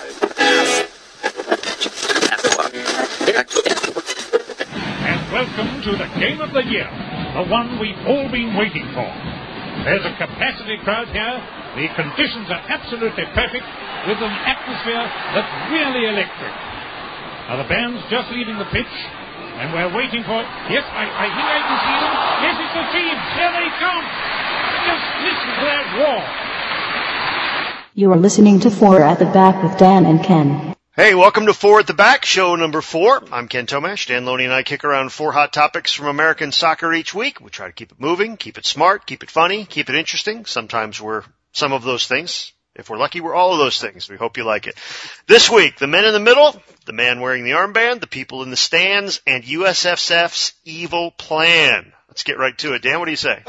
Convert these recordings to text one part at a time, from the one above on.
And welcome to the game of the year, the one we've all been waiting for. There's a capacity crowd here. The conditions are absolutely perfect, with an atmosphere that's really electric. Now the band's just leaving the pitch, and we're waiting for it. Yes, I think I can see them. Yes, it's the team. Here they come. Just listen to that roar. You are listening to Four at the Back with Dan and Ken. Hey, welcome to Four at the Back, show number 4. I'm Ken Tomash. Dan Loney and I kick around 4 hot topics from American soccer each week. We try to keep it moving, keep it smart, keep it funny, keep it interesting. Sometimes we're some of those things. If we're lucky, we're all of those things. We hope you like it. This week, the men in the middle, the man wearing the armband, the people in the stands, and USFF's evil plan. Let's get right to it. Dan, what do you say?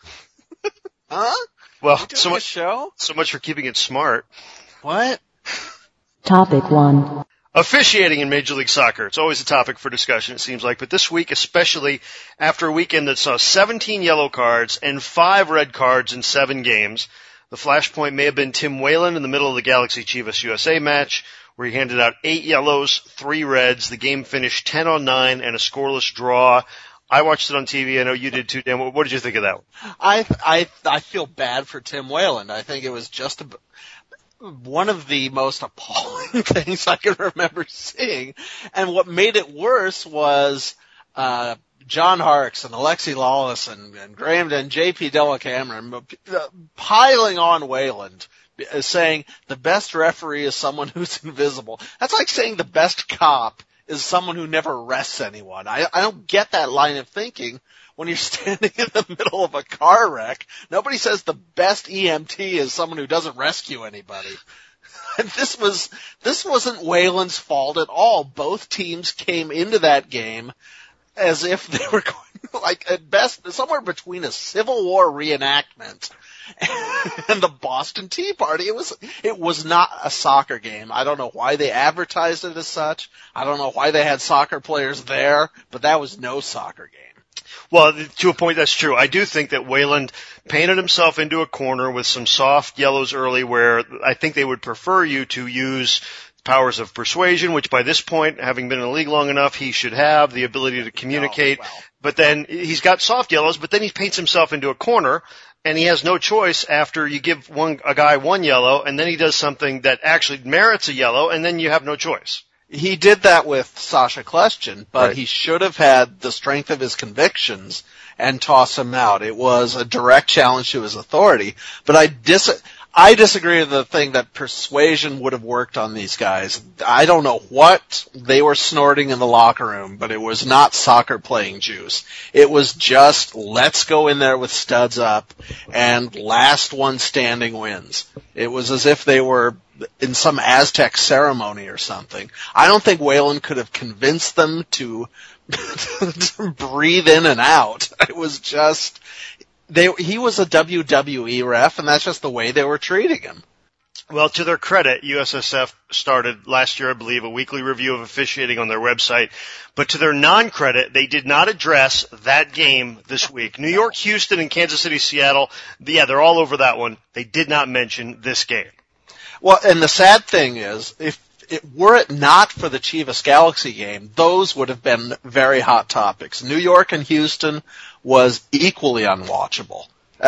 Huh? Well, so much for keeping it smart. What? Topic 1. Officiating in Major League Soccer. It's always a topic for discussion, it seems like. But this week, especially after a weekend that saw 17 yellow cards and 5 red cards in 7 games, the flashpoint may have been Tim Whalen in the middle of the Galaxy Chivas USA match, where he handed out 8 yellows, 3 reds. The game finished 10-9 and a scoreless draw. I watched it on TV. I know you did too, Dan. What did you think of that one? I feel bad for Tim Whalen. I think it was just one of the most appalling things I can remember seeing. And what made it worse was John Harkes and Alexi Lawless and Graham and J.P. Della Cameron piling on Wayland, saying the best referee is someone who's invisible. That's like saying the best cop is someone who never arrests anyone. I don't get that line of thinking when you're standing in the middle of a car wreck. Nobody says the best EMT is someone who doesn't rescue anybody. And this wasn't Whalen's fault at all. Both teams came into that game as if they were going, like, at best, somewhere between a Civil War reenactment and the Boston Tea Party. It was not a soccer game. I don't know why they advertised it as such. I don't know why they had soccer players there, but that was no soccer game. Well, to a point, that's true. I do think that Wayland painted himself into a corner with some soft yellows early, where I think they would prefer you to use powers of persuasion, which by this point, having been in the league long enough, he should have the ability to communicate. Oh, well. But then he's got soft yellows, but then he paints himself into a corner, and he has no choice after you give a guy 1 yellow, and then he does something that actually merits a yellow, and then you have no choice. He did that with Sasha Kljestan, but right. He should have had the strength of his convictions and toss him out. It was a direct challenge to his authority, but I disagree with the thing that persuasion would have worked on these guys. I don't know what they were snorting in the locker room, but it was not soccer playing juice. It was just, let's go in there with studs up, and last one standing wins. It was as if they were in some Aztec ceremony or something. I don't think Whalen could have convinced them to breathe in and out. It was just... he was a WWE ref, and that's just the way they were treating him. Well, to their credit, USSF started last year, I believe, a weekly review of officiating on their website. But to their non-credit, they did not address that game this week. New York, Houston, and Kansas City, Seattle, yeah, they're all over that one. They did not mention this game. Well, and the sad thing is, were it not for the Chivas Galaxy game, those would have been very hot topics. New York and Houston was equally unwatchable.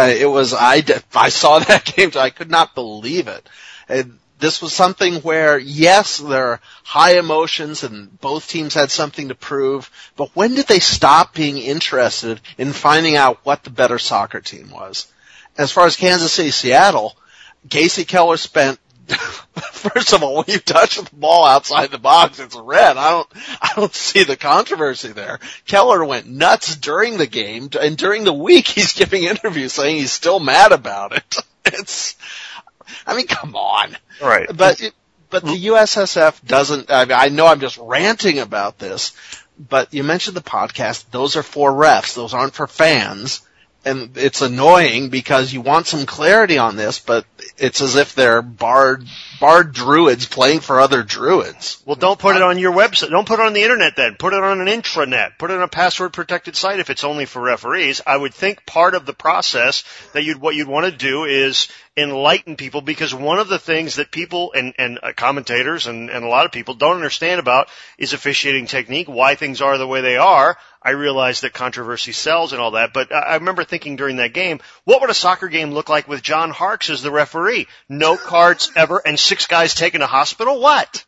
I saw that game, I could not believe it. This was something where, yes, there are high emotions and both teams had something to prove, but when did they stop being interested in finding out what the better soccer team was? As far as Kansas City, Seattle, Casey Keller spent first of all, when you touch the ball outside the box, it's red. I don't see the controversy there. Keller went nuts during the game, and during the week he's giving interviews saying he's still mad about it. Come on. Right. But the USSF doesn't, I know I'm just ranting about this, but you mentioned the podcast. Those are for refs. Those aren't for fans. And it's annoying because you want some clarity on this, but it's as if they're barred druids playing for other druids. Well, don't put it on your website. Don't put it on the internet then. Put it on an intranet. Put it on a password-protected site if it's only for referees. I would think part of the process that what you'd want to do is enlighten people, because one of the things that people and commentators and a lot of people don't understand about is officiating technique, why things are the way they are. I realize that controversy sells and all that, but I remember thinking during that game, what would a soccer game look like with John Harkes as the referee? No cards ever and 6 guys taken to hospital? What?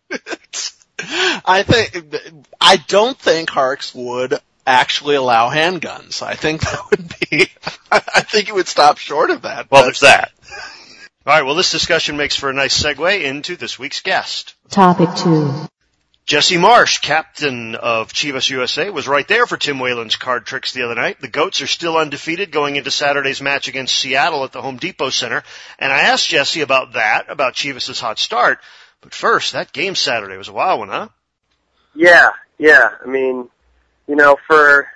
I don't think Harkes would actually allow handguns. I think that would be, I think it would stop short of that. Well, there's that. All right, well, this discussion makes for a nice segue into this week's guest. Topic 2. Jesse Marsh, captain of Chivas USA, was right there for Tim Whalen's card tricks the other night. The Goats are still undefeated going into Saturday's match against Seattle at the Home Depot Center. And I asked Jesse about that, about Chivas' hot start. But first, that game Saturday was a wild one, huh? Yeah. I mean, for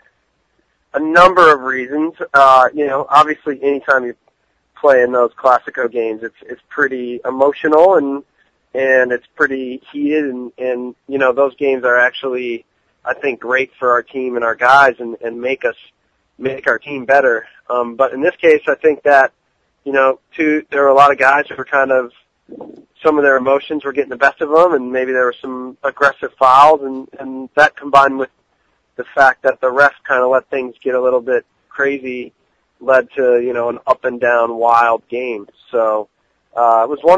a number of reasons, obviously anytime you play in those Classico games, it's pretty emotional and it's pretty heated and those games are actually, I think, great for our team and our guys and make our team better. But in this case, I think that, there were a lot of guys who were kind of, some of their emotions were getting the best of them, and maybe there were some aggressive fouls, and that combined with the fact that the refs kind of let things get a little bit crazy led to, an up and down wild game. So, it was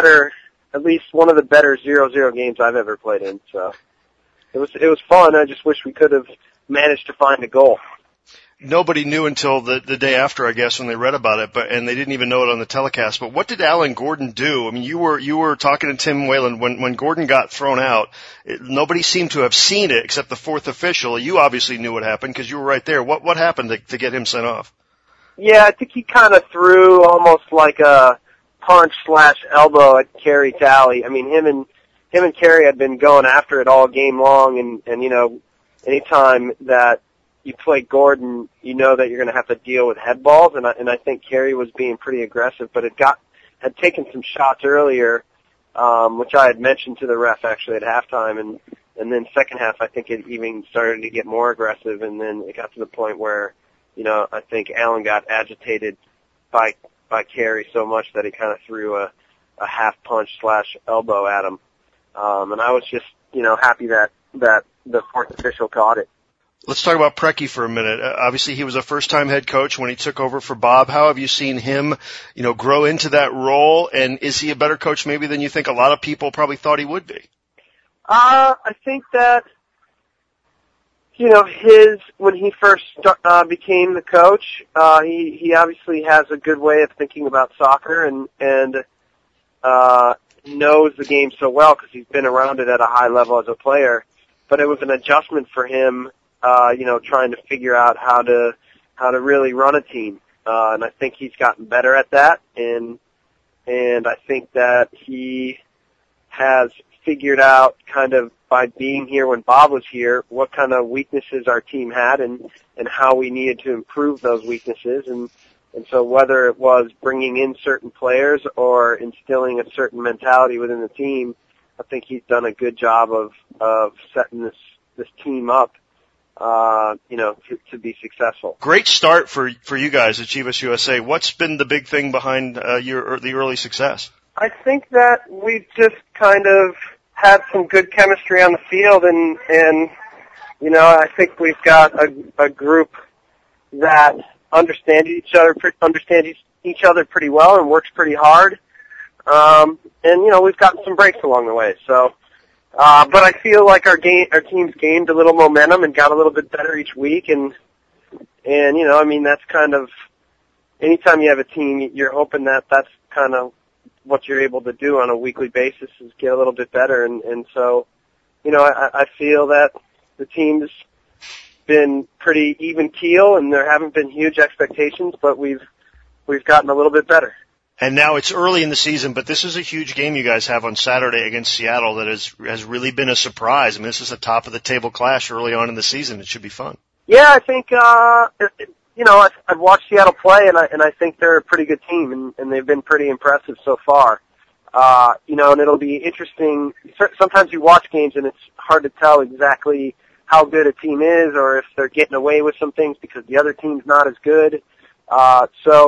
at least one of the better 0-0 games I've ever played in. So it was fun. I just wish we could have managed to find a goal. Nobody knew until the day after, I guess, when they read about it, and they didn't even know it on the telecast. But what did Alan Gordon do? I mean, you were talking to Tim Whalen when Gordon got thrown out. Nobody seemed to have seen it except the fourth official. You obviously knew what happened because you were right there. What happened to get him sent off? Yeah, I think he kind of threw almost like a punch/elbow at Kerry Talley. I mean, him and Kerry had been going after it all game long, and anytime that you play Gordon, you know that you're going to have to deal with head balls, and I think Kerry was being pretty aggressive, but had taken some shots earlier, which I had mentioned to the ref actually at halftime, and then second half I think it even started to get more aggressive, and then it got to the point where, I think Alan got agitated by Kerry so much that he kind of threw a half punch/elbow at him, and I was just happy that the fourth official caught it. Let's talk about Preki for a minute. Obviously, he was a first-time head coach when he took over for Bob. How have you seen him, grow into that role? And is he a better coach maybe than you think a lot of people probably thought he would be? I think that, when he first became the coach, he obviously has a good way of thinking about soccer and knows the game so well because he's been around it at a high level as a player. But it was an adjustment for him, trying to figure out how to really run a team. And I think he's gotten better at that. And I think that he has figured out kind of by being here when Bob was here, what kind of weaknesses our team had and how we needed to improve those weaknesses. And so whether it was bringing in certain players or instilling a certain mentality within the team, I think he's done a good job of setting this team up, to be successful. Great start for you guys at Chivas USA. What's been the big thing behind the early success? I think that we've just kind of had some good chemistry on the field, and I think we've got a group that understands each other pretty well and works pretty hard. And we've gotten some breaks along the way. So, but I feel like our team's gained a little momentum and got a little bit better each week. And that's kind of, anytime you have a team, you're hoping that that's kind of what you're able to do on a weekly basis is get a little bit better. And so, I feel that the team's been pretty even keel and there haven't been huge expectations, but we've gotten a little bit better. And now it's early in the season, but this is a huge game you guys have on Saturday against Seattle that has really been a surprise. I mean, this is a top-of-the-table clash early on in the season. It should be fun. Yeah, I think, I've watched Seattle play, and I think they're a pretty good team, and they've been pretty impressive so far. And it'll be interesting. Sometimes you watch games, and it's hard to tell exactly how good a team is or if they're getting away with some things because the other team's not as good. So,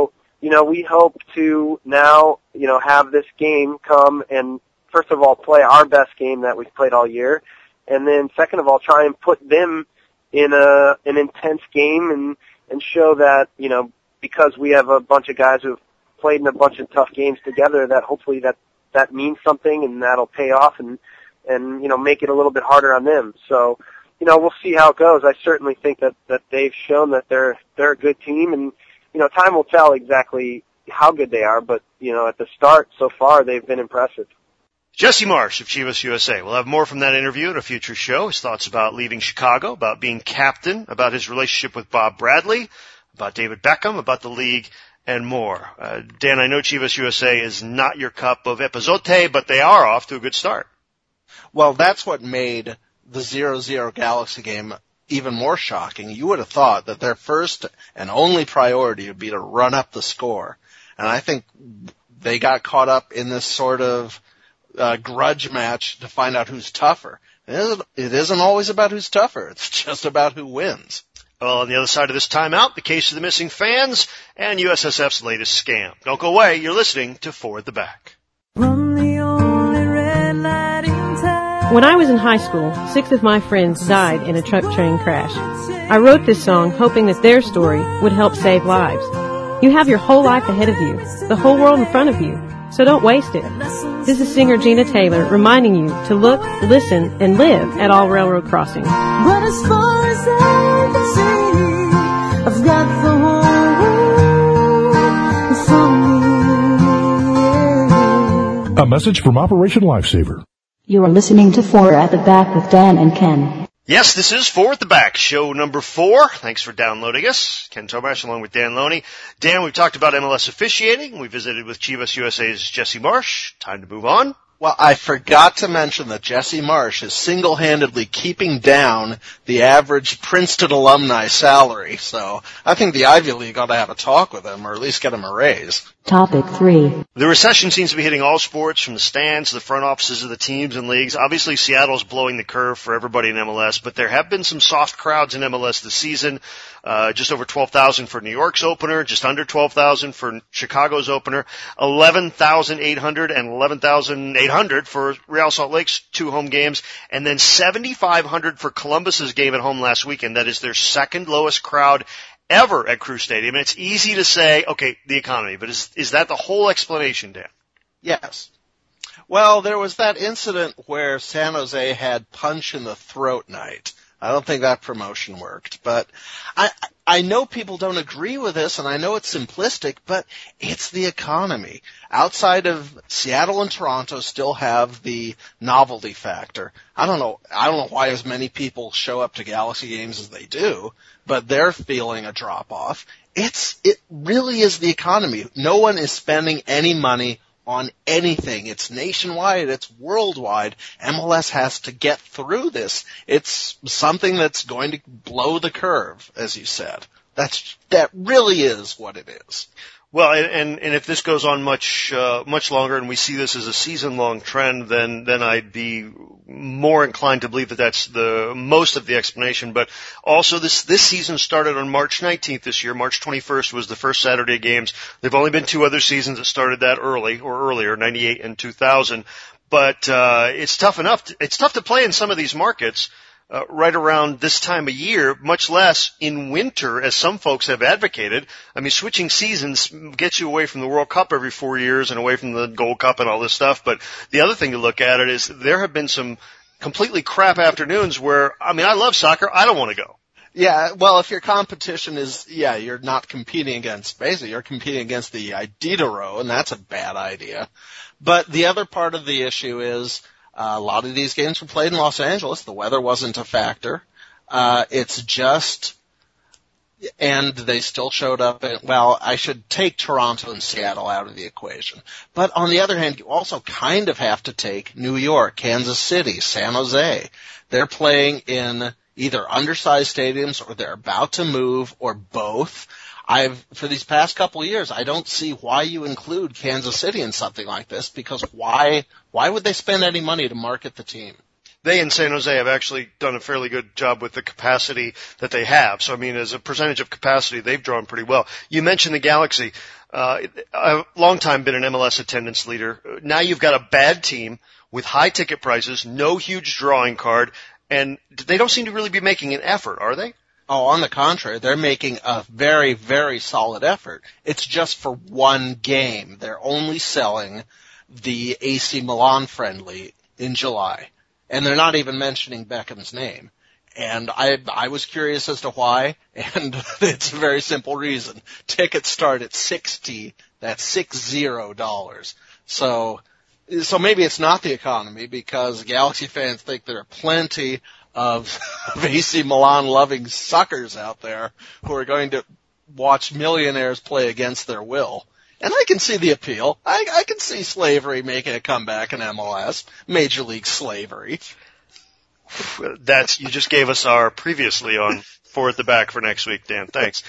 we hope to now, have this game come and, first of all, play our best game that we've played all year, and then second of all, try and put them in an intense game and show that, because we have a bunch of guys who've played in a bunch of tough games together, that hopefully that means something and that'll pay off and make it a little bit harder on them. So, we'll see how it goes. I certainly think that they've shown that they're a good team, and, time will tell exactly how good they are, but, at the start so far, they've been impressive. Jesse Marsch of Chivas USA. We'll have more from that interview in a future show. His thoughts about leaving Chicago, about being captain, about his relationship with Bob Bradley, about David Beckham, about the league, and more. Dan, I know Chivas USA is not your cup of epazote, but they are off to a good start. Well, that's what made the 0-0 Galaxy game even more shocking. You would have thought that their first and only priority would be to run up the score. And I think they got caught up in this sort of grudge match to find out who's tougher. It isn't always about who's tougher. It's just about who wins. Well, on the other side of this timeout, the case of the missing fans and USSF's latest scam. Don't go away. You're listening to Forward the Back. When I was in high school, 6 of my friends died in a truck train crash. I wrote this song hoping that their story would help save lives. You have your whole life ahead of you, the whole world in front of you, so don't waste it. This is singer Gina Taylor reminding you to look, listen, and live at all railroad crossings. But as far as I can see, I've got the whole world in front of me. A message from Operation Lifesaver. You are listening to 4 at the Back with Dan and Ken. Yes, this is Forward the Back, show number 4. Thanks for downloading us. Ken Tomash along with Dan Loney. Dan, we've talked about MLS officiating. We visited with Chivas USA's Jesse Marsch. Time to move on. Well, I forgot to mention that Jesse Marsch is single-handedly keeping down the average Princeton alumni salary, so I think the Ivy League ought to have a talk with him, or at least get him a raise. Topic 3. The recession seems to be hitting all sports, from the stands to the front offices of the teams and leagues. Obviously, Seattle's blowing the curve for everybody in MLS, but there have been some soft crowds in MLS this season. Just over 12,000 for New York's opener, just under 12,000 for Chicago's opener, 11,800 and 11,800 for Real Salt Lake's 2 home games, and then 7,500 for Columbus's game at home last weekend. That is their second lowest crowd ever at Crew Stadium. And it's easy to say, okay, the economy, but is that the whole explanation, Dan? Yes. Well, there was that incident where San Jose had punch in the throat night. I don't think that promotion worked, but I know people don't agree with this, and I know it's simplistic, but it's the economy. Outside of Seattle and Toronto still have the novelty factor. I don't know why as many people show up to Galaxy games as they do, but they're feeling a drop off. It really is the economy. No one is spending any money on anything. It's nationwide. It's worldwide. MLS has to get through this. It's something that's going to blow the curve, as you said. That really is what it is. Well, and if this goes on much longer, and we see this as a season-long trend, then I'd be more inclined to believe that that's the most of the explanation. But also, this season started on March 19th this year. March 21st was the first Saturday games. There've only been 2 other seasons that started that early or earlier, 98 and 2000. But it's tough to play in some of these markets right around this time of year, much less in winter, as some folks have advocated. I mean, switching seasons gets you away from the World Cup every 4 years and away from the Gold Cup and all this stuff. But the other thing to look at it is there have been some completely crap afternoons where, I mean, I love soccer. I don't want to go. Yeah, well, if your competition is, you're not competing against Beza, you're competing against the Iditarod, and that's a bad idea. But the other part of the issue is, a lot of these games were played in Los Angeles. The weather wasn't a factor. And they still showed up. I should take Toronto and Seattle out of the equation. But on the other hand, you also kind of have to take New York, Kansas City, San Jose. They're playing in either undersized stadiums or they're about to move or both. For these past couple of years, I don't see why you include Kansas City in something like this, because why would they spend any money to market the team? They in San Jose have actually done a fairly good job with the capacity that they have. So, I mean, as a percentage of capacity, they've drawn pretty well. You mentioned the Galaxy. I've a long time been an MLS attendance leader. Now you've got a bad team with high ticket prices, no huge drawing card, and they don't seem to really be making an effort, are they? Oh, on the contrary, they're making a very, very solid effort. It's just for one game. They're only selling the AC Milan friendly in July, and they're not even mentioning Beckham's name. And I was curious as to why, and it's a very simple reason. Tickets start at $60. That's $60. So maybe it's not the economy, because Galaxy fans think there are plenty of AC Milan loving suckers out there who are going to watch millionaires play against their will. And I can see the appeal. I can see slavery making a comeback in MLS, Major League Slavery. You just gave us our previously on Four at the Back for next week, Dan. Thanks.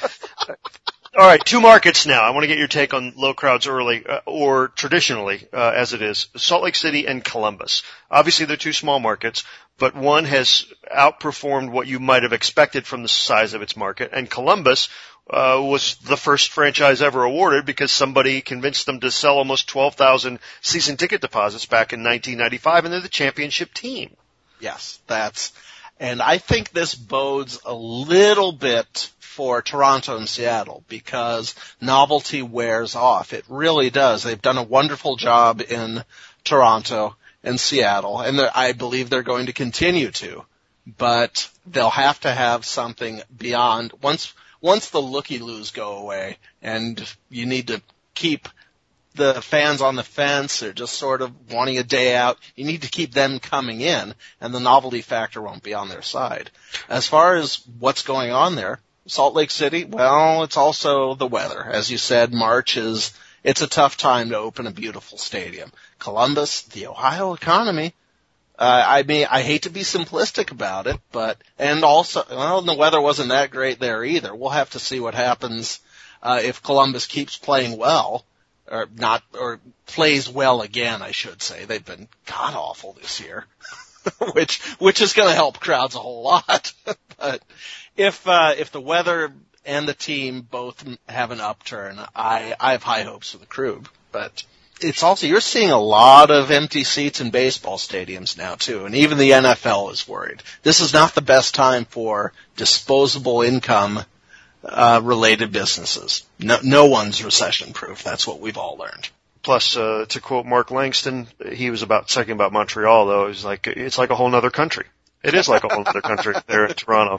All right, 2 markets now. I want to get your take on low crowds early, or traditionally, as it is, Salt Lake City and Columbus. Obviously, they're 2 small markets, but one has outperformed what you might have expected from the size of its market, and Columbus was the first franchise ever awarded because somebody convinced them to sell almost 12,000 season ticket deposits back in 1995, and they're the championship team. Yes, and I think this bodes a little bit for Toronto and Seattle, because novelty wears off. It really does. They've done a wonderful job in Toronto and Seattle, and I believe they're going to continue to. But they'll have to have something beyond. Once the looky-loos go away, and you need to keep the fans on the fence, or just sort of wanting a day out, you need to keep them coming in, and the novelty factor won't be on their side. As far as what's going on there, Salt Lake City, well, it's also the weather. As you said, it's a tough time to open a beautiful stadium. Columbus, the Ohio economy, I hate to be simplistic about it, and also, the weather wasn't that great there either. We'll have to see what happens, if Columbus keeps playing well, or plays well again, I should say. They've been god-awful this year, which is going to help crowds a whole lot. But if the weather and the team both have an upturn, I have high hopes for the Crew. But it's also, you're seeing a lot of empty seats in baseball stadiums now too, and even the NFL is worried. This is not the best time for disposable income related businesses. No one's recession proof. That's what we've all learned. Plus, to quote Mark Langston, he was talking about Montreal, though. It's like a whole other country. It is like a whole other country there in Toronto.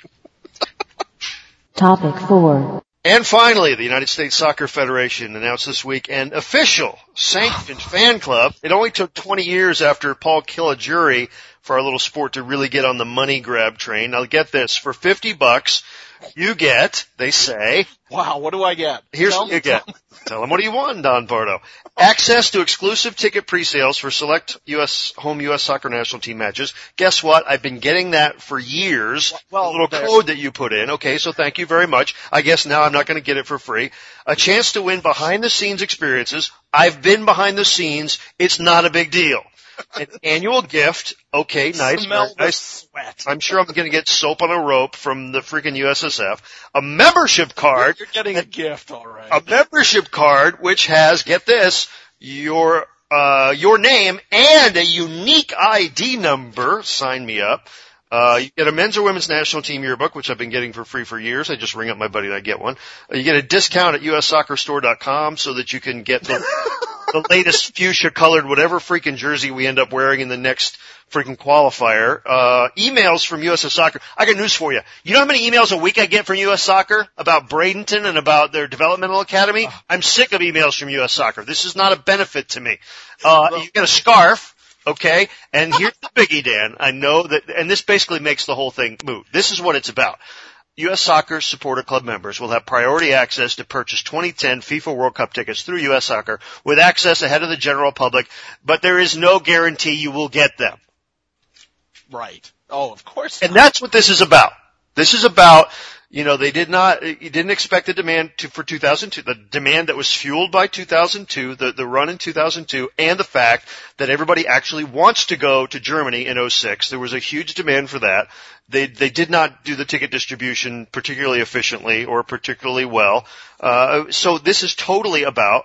Topic 4. And finally, the United States Soccer Federation announced this week an official sanctioned fan club. It only took 20 years after Paul Caligiuri for our little sport to really get on the money grab train. Now get this, for $50, you get, they say. Wow, what do I get? Here's what you get. Tell them what do you want, Don Pardo. Access to exclusive ticket pre-sales for select home U.S. soccer national team matches. Guess what? I've been getting that for years. Well, a little code that you put in. Okay, so thank you very much. I guess now I'm not going to get it for free. A chance to win behind-the-scenes experiences. I've been behind the scenes. It's not a big deal. An annual gift. Okay, nice. Smell the nice. Sweat. I'm sure I'm going to get soap on a rope from the freaking USSF. A membership card. You're getting a gift, all right. A membership card which has, get this, your name and a unique ID number. Sign me up. You get a men's or women's national team yearbook, which I've been getting for free for years. I just ring up my buddy and I get one. You get a discount at ussoccerstore.com so that you can get the latest fuchsia colored whatever freaking jersey we end up wearing in the next freaking qualifier. Emails from USS Soccer. I got news for you. You know how many emails a week I get from US Soccer about Bradenton and about their developmental academy? I'm sick of emails from US Soccer. This is not a benefit to me. You get a scarf. Okay, and here's the biggie, Dan. I know that, and this basically makes the whole thing moot. This is what it's about. U.S. Soccer Supporter Club members will have priority access to purchase 2010 FIFA World Cup tickets through U.S. Soccer with access ahead of the general public, but there is no guarantee you will get them. Right. Oh, of course. And that's what this is about. This is about They didn't expect the demand for 2002, the demand that was fueled by 2002, the run in 2002, and the fact that everybody actually wants to go to Germany in 2006. There was a huge demand for that. They did not do the ticket distribution particularly efficiently or particularly well. So this is totally about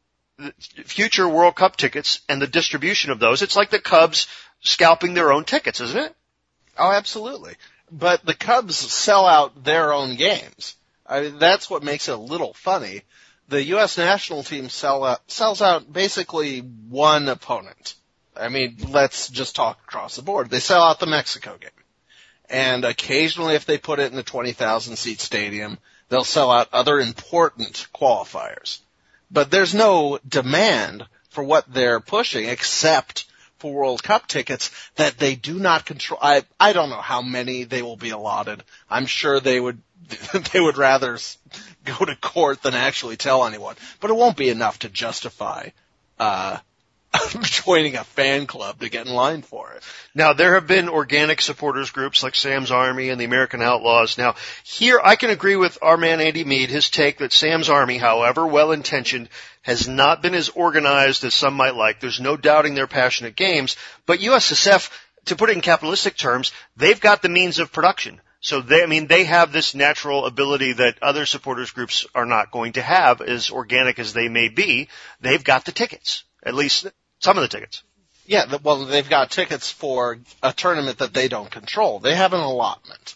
future World Cup tickets and the distribution of those. It's like the Cubs scalping their own tickets, isn't it? Oh, absolutely. But the Cubs sell out their own games. I mean, that's what makes it a little funny. The U.S. national team sells out basically one opponent. I mean, let's just talk across the board. They sell out the Mexico game. And occasionally, if they put it in a 20,000-seat stadium, they'll sell out other important qualifiers. But there's no demand for what they're pushing except for World Cup tickets that they do not control. I don't know how many they will be allotted. I'm sure they would rather go to court than actually tell anyone. But it won't be enough to justify joining a fan club to get in line for it. Now, there have been organic supporters groups like Sam's Army and the American Outlaws. Now, here I can agree with our man Andy Mead, his take that Sam's Army, however well-intentioned, has not been as organized as some might like. There's no doubting their passionate games, but USSF, to put it in capitalistic terms, they've got the means of production. So they have this natural ability that other supporters groups are not going to have, as organic as they may be. They've got the tickets, at least some of the tickets. Yeah, well, they've got tickets for a tournament that they don't control. They have an allotment.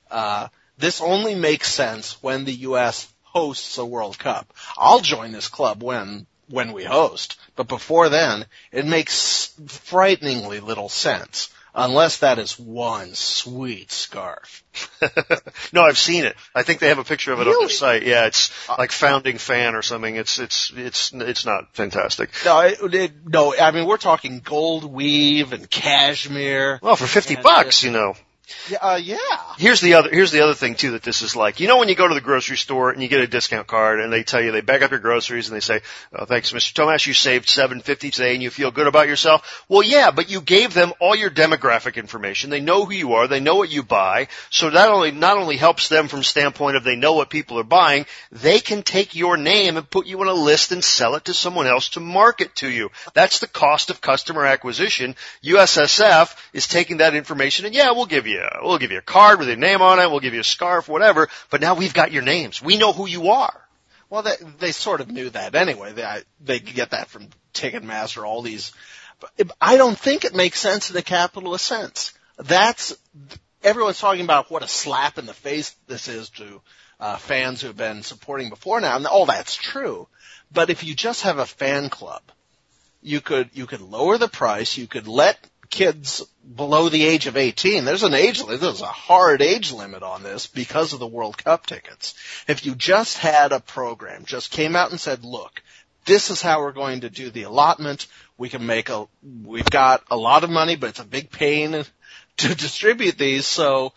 This only makes sense when the U.S. hosts a World Cup. I'll join this club when we host, but before then, it makes frighteningly little sense. Unless that is one sweet scarf. No, I've seen it. I think they have a picture of it Really? on their site. Yeah, it's like Founding Fan or something. It's not fantastic. No, I mean, we're talking gold weave and cashmere. Well, for $50, Yeah. Here's the other thing too that this is like. When you go to the grocery store and you get a discount card and they tell you, they bag up your groceries and they say, "Oh, thanks, Mr. Tomash, you saved $7.50 today and you feel good about yourself." Well, yeah, but you gave them all your demographic information. They know who you are. They know what you buy. So that not only helps them from standpoint of they know what people are buying, they can take your name and put you on a list and sell it to someone else to market to you. That's the cost of customer acquisition. USSF is taking that information and we'll give you a card with your name on it. We'll give you a scarf, whatever. But now we've got your names. We know who you are. Well, they sort of knew that anyway. They could get that from Ticketmaster, all these. But I don't think it makes sense in a capitalist sense. Everyone's talking about what a slap in the face this is to fans who have been supporting before now, and all that's true. But if you just have a fan club, you could lower the price. You could let kids below the age of 18. There's a hard age limit on this because of the World Cup tickets. If you just had a program, just came out and said, look, this is how we're going to do the allotment. We've got a lot of money, but it's a big pain to distribute these. So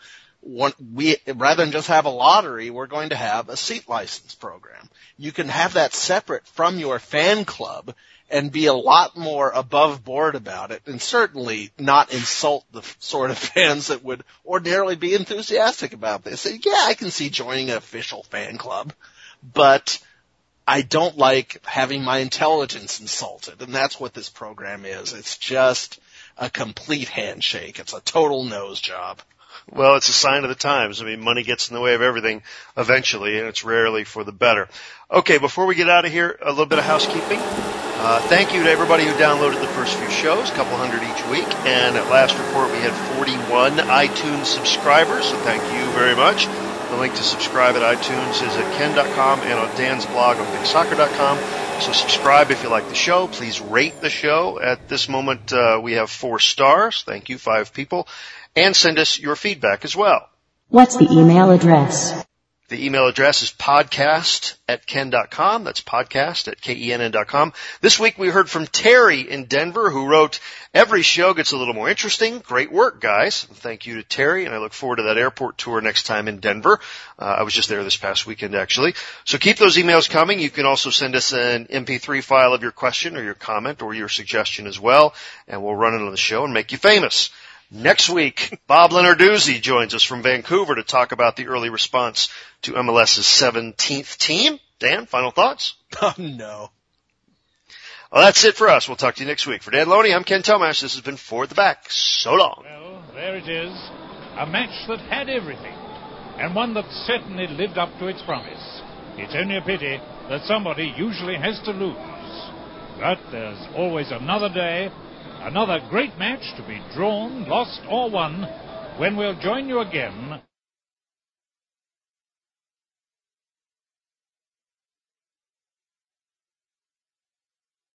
rather than just have a lottery, we're going to have a seat license program. You can have that separate from your fan club and be a lot more above board about it, and certainly not insult the sort of fans that would ordinarily be enthusiastic about this. Yeah, I can see joining an official fan club, but I don't like having my intelligence insulted, and that's what this program is. It's just a complete handshake. It's a total nose job. Well, it's a sign of the times. I mean, money gets in the way of everything eventually, and it's rarely for the better. Okay, before we get out of here, a little bit of housekeeping. Thank you to everybody who downloaded the first few shows, a couple hundred each week. And at last report, we had 41 iTunes subscribers, so thank you very much. The link to subscribe at iTunes is at ken.com and on Dan's blog on bigsoccer.com. So subscribe if you like the show. Please rate the show. At this moment, we have 4 stars. Thank you, 5 people. And send us your feedback as well. What's the email address? The email address is podcast@ken.com. That's podcast@kenn.com. This week we heard from Terry in Denver, who wrote, "Every show gets a little more interesting. Great work, guys." Thank you to Terry, and I look forward to that airport tour next time in Denver. I was just there this past weekend, actually. So keep those emails coming. You can also send us an MP3 file of your question or your comment or your suggestion as well, and we'll run it on the show and make you famous. Next week, Bob Lenarduzzi joins us from Vancouver to talk about the early response to MLS's 17th team. Dan, final thoughts? Oh, no. Well, that's it for us. We'll talk to you next week. For Dan Loney, I'm Ken Tomash. This has been For the Back. So long. Well, there it is. A match that had everything, and one that certainly lived up to its promise. It's only a pity that somebody usually has to lose. But there's always another day, another great match to be drawn, lost, or won, when we'll join you again